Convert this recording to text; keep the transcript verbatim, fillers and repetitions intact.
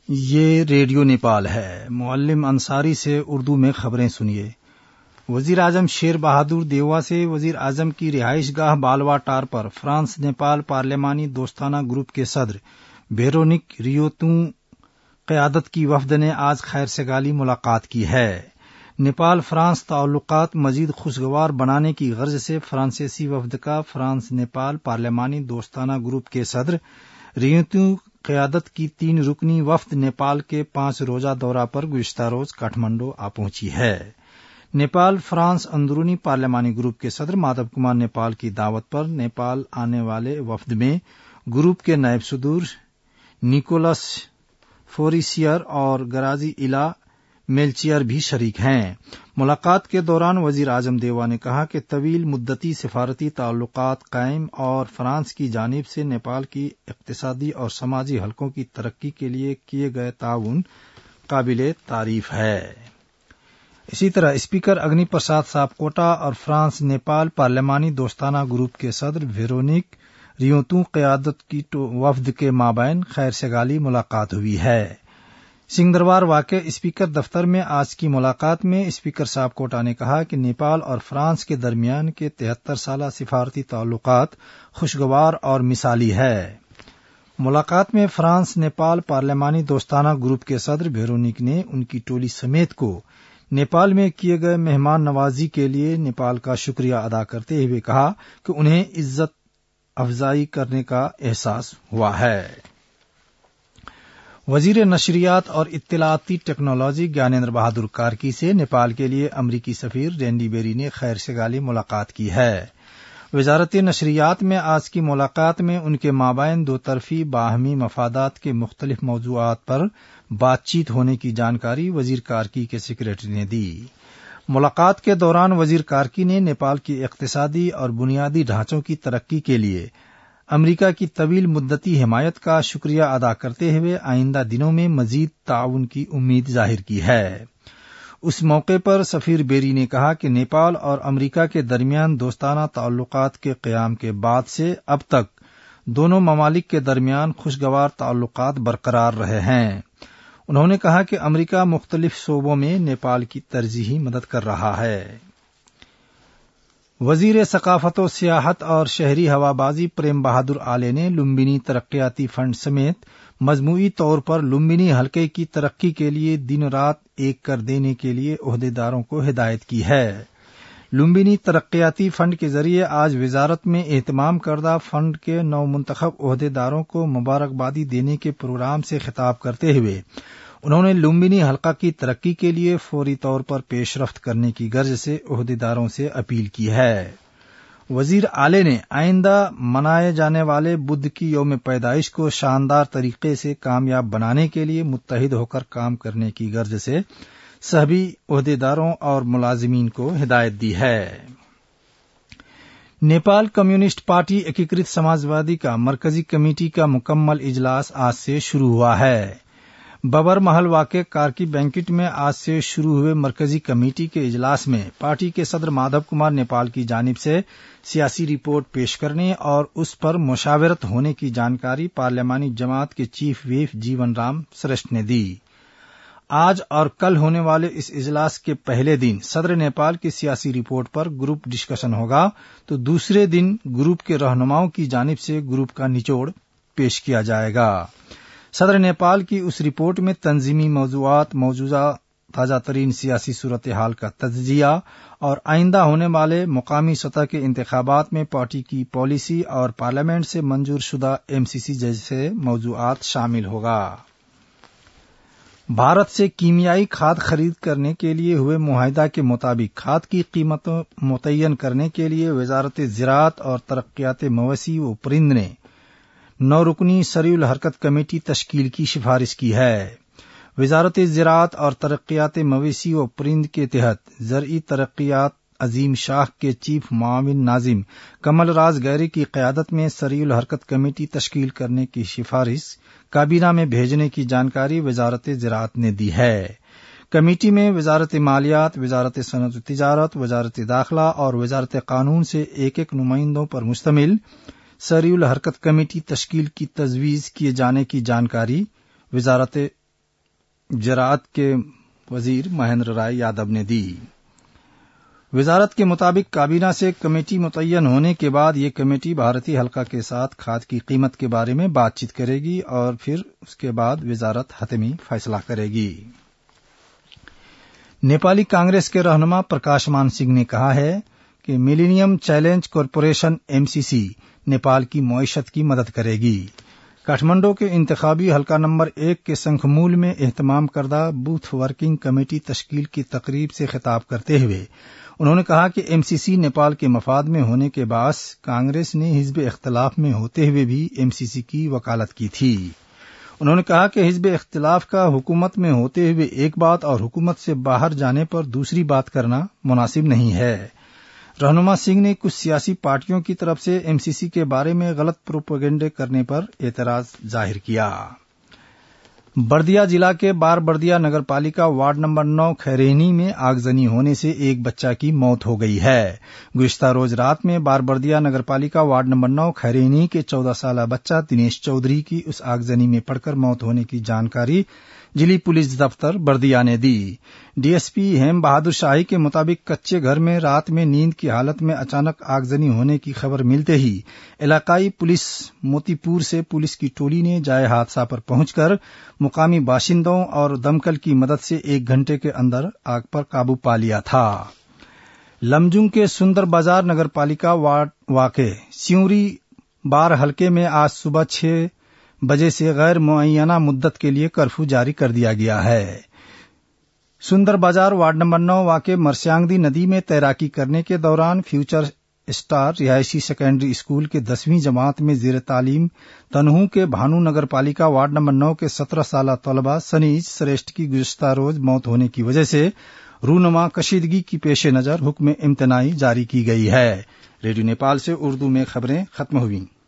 یہ ریڈیو نیپال ہے۔ معلم انصاری سے اردو میں خبریں سنیے۔ وزیر اعظم شیر بہادر دیوا سے وزیر اعظم کی رہائش گاہ بالوا ٹار پر فرانس نیپال پارلیمانی دوستانہ گروپ کے صدر ویرونک ریوتوں قیادت کی وفد نے آج خیر سگالی ملاقات کی ہے۔ نیپال فرانس تعلقات مزید خوشگوار بنانے کی غرض سے فرانسیسی وفد کا فرانس نیپال پارلیمانی دوستانہ گروپ کے صدر ریوتوں قیادت کی تین رکنی وفد نیپال کے پانچ روزہ دورہ پر گزشتہ روز کاٹھمنڈو آ پہنچی ہے۔ نیپال فرانس اندرونی پارلیمانی گروپ کے صدر مادھو کمار نیپال کی دعوت پر نیپال آنے والے وفد میں گروپ کے نائب صدور نیکولس فوریسیئر اور گرازی الا میلچیئر بھی شریک ہیں۔ ملاقات کے دوران وزیر اعظم دیوا نے کہا کہ طویل مدتی سفارتی تعلقات قائم اور فرانس کی جانب سے نیپال کی اقتصادی اور سماجی حلقوں کی ترقی کے لیے کیے گئے تعاون قابل تعریف ہے۔ اسی طرح اسپیکر اگنی پرساد ساپکوٹا اور فرانس نیپال پارلیمانی دوستانہ گروپ کے صدر ویرونک ریوتوں قیادت کی وفد کے مابین خیر سگالی ملاقات ہوئی ہے۔ سنگھ دربار واقع اسپیکر دفتر میں آج کی ملاقات میں اسپیکر ساپکوٹا نے کہا کہ نیپال اور فرانس کے درمیان کے تہتر سالہ سفارتی تعلقات خوشگوار اور مثالی ہے۔ ملاقات میں فرانس نیپال پارلیمانی دوستانہ گروپ کے صدر ویرونک نے ان کی ٹولی سمیت کو نیپال میں کیے گئے مہمان نوازی کے لیے نیپال کا شکریہ ادا کرتے ہوئے کہا کہ انہیں عزت افزائی کرنے کا احساس ہوا ہے۔ وزیر نشریات اور اطلاعاتی ٹیکنالوجی گیانیندر بہادر کارکی سے نیپال کے لیے امریکی سفیر رینڈی بیری نے خیر سگالی ملاقات کی ہے۔ وزارت نشریات میں آج کی ملاقات میں ان کے مابین دو طرفی باہمی مفادات کے مختلف موضوعات پر بات چیت ہونے کی جانکاری وزیر کارکی کے سیکریٹری نے دی۔ ملاقات کے دوران وزیر کارکی نے نیپال کی اقتصادی اور بنیادی ڈھانچوں کی ترقی کے لیے امریکہ کی طویل مدتی حمایت کا شکریہ ادا کرتے ہوئے آئندہ دنوں میں مزید تعاون کی امید ظاہر کی ہے۔ اس موقع پر سفیر بیری نے کہا کہ نیپال اور امریکہ کے درمیان دوستانہ تعلقات کے قیام کے بعد سے اب تک دونوں ممالک کے درمیان خوشگوار تعلقات برقرار رہے ہیں۔ انہوں نے کہا کہ امریکہ مختلف شعبوں میں نیپال کی ترجیحی مدد کر رہا ہے۔ وزیر ثقافت و سیاحت اور شہری ہوابازی پریم بہادر آلے نے لمبنی ترقیاتی فنڈ سمیت مجموعی طور پر لمبنی حلقے کی ترقی کے لیے دن رات ایک کر دینے کے لیے عہدیداروں کو ہدایت کی ہے۔ لمبنی ترقیاتی فنڈ کے ذریعے آج وزارت میں اہتمام کردہ فنڈ کے نو منتخب عہدیداروں کو مبارکبادی دینے کے پروگرام سے خطاب کرتے ہوئے انہوں نے لمبنی حلقہ کی ترقی کے لیے فوری طور پر پیش رفت کرنے کی غرض سے عہدیداروں سے اپیل کی ہے۔ وزیر آلے نے آئندہ منائے جانے والے بدھ کی یوم پیدائش کو شاندار طریقے سے کامیاب بنانے کے لیے متحد ہو کر کام کرنے کی غرض سے سبھی عہدیداروں اور ملازمین کو ہدایت دی ہے۔ نیپال کمیونسٹ پارٹی ایکیکرت سماجوادی کا مرکزی کمیٹی کا مکمل اجلاس آج سے شروع ہوا ہے۔ ببر محل واقع کارکی بینکٹ میں آج سے شروع ہوئے مرکزی کمیٹی کے اجلاس میں پارٹی کے صدر مادھو کمار نیپال کی جانب سے سیاسی رپورٹ پیش کرنے اور اس پر مشاورت ہونے کی جانکاری پارلیمانی جماعت کے چیف ویپ جیون رام سرشٹھ نے دی۔ آج اور کل ہونے والے اس اجلاس کے پہلے دن صدر نیپال کی سیاسی رپورٹ پر گروپ ڈسکشن ہوگا تو دوسرے دن گروپ کے رہنماؤں کی جانب سے گروپ کا نچوڑ پیش کیا جائے گا۔ صدر نیپال کی اس رپورٹ میں تنظیمی موضوعات، موجودہ تازہ ترین سیاسی صورتحال کا تجزیہ اور آئندہ ہونے والے مقامی سطح کے انتخابات میں پارٹی کی پالیسی اور پارلیمنٹ سے منظور شدہ ایم سی سی جیسے موضوعات شامل ہوگا۔ بھارت سے کیمیائی کھاد خرید کرنے کے لیے ہوئے معاہدہ کے مطابق کھاد کی قیمت متعین کرنے کے لیے وزارت زراعت اور ترقیات مویشی و پرند نے نو رکنی سریع الحرکت کمیٹی تشکیل کی سفارش کی ہے۔ وزارت زراعت اور ترقیات مویشی و پرند کے تحت زرعی ترقیات عظیم شاخ کے چیف معاون ناظم کمل راج گہرے کی قیادت میں سریع الحرکت کمیٹی تشکیل کرنے کی سفارش کابینہ میں بھیجنے کی جانکاری وزارت زراعت نے دی ہے۔ کمیٹی میں وزارت مالیات، وزارت صنعت و تجارت، وزارت داخلہ اور وزارت قانون سے ایک ایک نمائندوں پر مشتمل سریع الحرکت کمیٹی تشکیل کی تجویز کیے جانے کی جانکاری وزارت زراعت کے وزیر مہندر رائے یادو نے دی۔ وزارت کے مطابق کابینہ سے کمیٹی متعین ہونے کے بعد یہ کمیٹی بھارتی حلقہ کے ساتھ کھاد کی قیمت کے بارے میں بات چیت کرے گی اور پھر اس کے بعد وزارت حتمی فیصلہ کرے گی۔ نیپالی کانگریس کے رہنما پرکاش مان سنگھ نے کہا ہے کہ millennium challenge corporation M C C Nepal کی معیشت کی مدد کرے گی۔ کاٹھمنڈو کے انتخابی حلقہ نمبر ایک کے سنکھمول میں اہتمام کردہ بوتھ ورکنگ کمیٹی تشکیل کی تقریب سے خطاب کرتے ہوئے انہوں نے کہا کہ ایم سی سی نیپال کے مفاد میں ہونے کے باعث کانگریس نے حزب اختلاف میں ہوتے ہوئے بھی ایم سی سی کی وکالت کی تھی۔ انہوں نے کہا کہ حزب اختلاف کا حکومت میں ہوتے ہوئے ایک بات اور حکومت سے باہر جانے پر دوسری بات کرنا مناسب نہیں ہے۔ رہنما سنگھ نے کچھ سیاسی پارٹیوں کی طرف سے ایم سی سی کے بارے میں غلط پروپیگنڈے کرنے پر اعتراض ظاہر کیا۔ بردیا ضلع کے بار بردیا نگر پالیکا وارڈ نمبر نو خیرینی میں آگزنی ہونے سے ایک بچہ کی موت ہو گئی ہے۔ گزشتہ روز رات میں بار بردیا نگر پالیکا وارڈ نمبر نو خیرینی کے چودہ سالہ بچہ دنیش چودھری کی اس آگزنی میں پڑ کر موت ہونے کی جانکاری ضلع پولیس دفتر بردیا نے دی۔ D S P Hem Bahadur Shahi کے مطابق کچے گھر میں رات میں نیند کی حالت میں اچانک آگزنی ہونے کی خبر ملتے ہی علاقائی پولیس موتی پور سے پولیس کی ٹولی نے جائے حادثہ پر پہنچ کر مقامی باشندوں اور دمکل کی مدد سے ایک گھنٹے کے اندر آگ پر قابو پا لیا تھا۔ لمجنگ کے سندر بازار نگر پالیکا وارڈ واقع سیوری بار حلقے میں آج صبح چھ بجے سے غیر معینہ مدت کے لیے کرفیو جاری کر دیا گیا ہے۔ سندر بازار وارڈ نمبر نو واقع مرسیانگدی ندی میں تیراکی کرنے کے دوران فیوچر اسٹار رہائشی سیکنڈری اسکول کے دسویں جماعت میں زیر تعلیم تنہو کے بھانو نگر پالیکا وارڈ نمبر نو کے سترہ سالہ طلبہ سنیج سریشٹ کی گزشتہ روز موت ہونے کی وجہ سے رونما کشیدگی کی پیش نظر حکم امتناعی جاری کی گئی ہے۔ ریڈیو نیپال سے اردو میں خبریں ختم ہوئیں۔